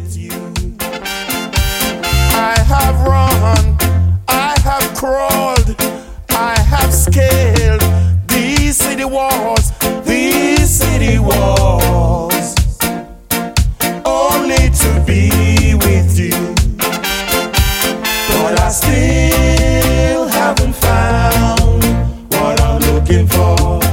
with you. I have run, I have crawled, I have scaled these city walls, only to be with you. But I still haven't found what I'm looking for.